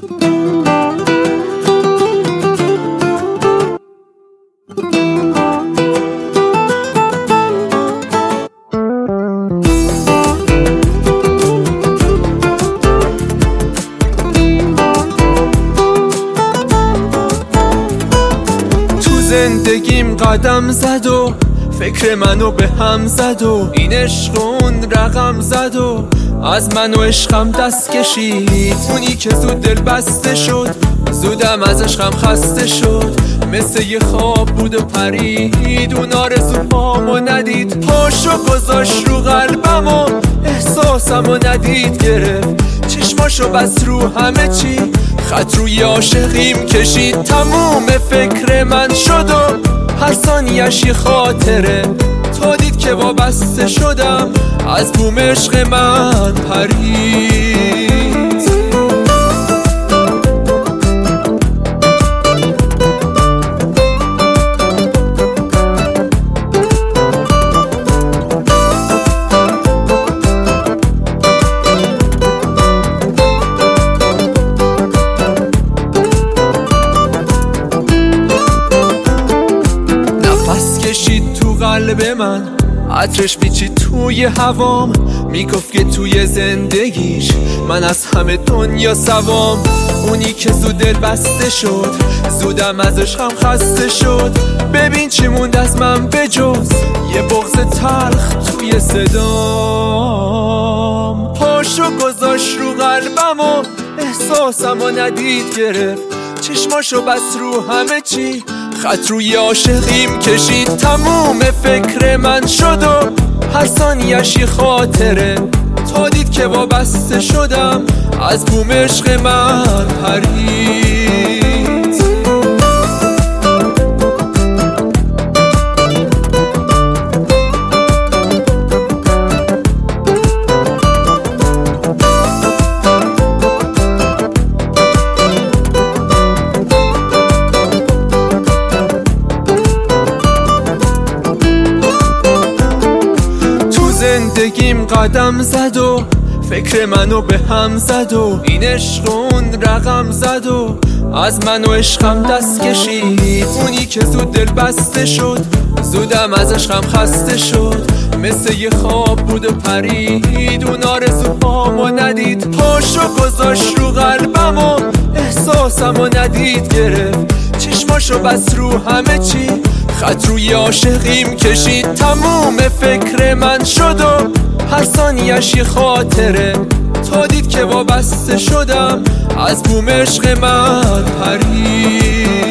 زندگیم قدم زد و فکر منو به هم زد و این عشق اون رقم زد و از من و عشقم دست کشید. اونی که زود دل بسته شد زودم از عشقم خسته شد، مثل یه خواب بود و پرید، اون آرزوهامو ندید، پاشو گذاشت رو قلبم و احساسمو ندید گرفت، چشماشو بس رو همه چی، خط روی عاشقیم کشید. تموم فکر من شد و هر ثانیه‌اش یه خاطره، تا دید که وابسته شدم از بوم عشق من پرید. کشید تو قلب من، عطرش پیچید توی هوام، میگفت که توی زندگیش من از همه دنیا سوام. اونی که زود دل بسته شد زودم از عشقم خسته شد، ببین چی موند از من به جز یه بغض تلخ توی صدام. پاشو گذاشت رو قلبم و احساسمو ندید گرفت، چشماشو بس رو همه چی، خط روی عاشقیم کشید. تموم فکر من شد و هر ثانیه‌اش یه خاطره، تا دید که وابسته شدم از بوم عشق من پرید. زندگیم قدم زد و فکر منو به هم زد و این عشق اون رقم زد و از من و عشقم دست کشید. اونی که زود دل بسته شد زودم از عشقم خسته شد، مثل یه خواب بود و پرید، اون آرزوهامو ندید، پاشو گذاشت رو قلبم و احساسمو ندید گرفت، چشماشو بس رو همه چی، خط روی عاشقیم کشید. تموم فکر من شد و هر ثانیه‌اش یه خاطره، تا دید که وابسته شدم از بوم عشق من پرید.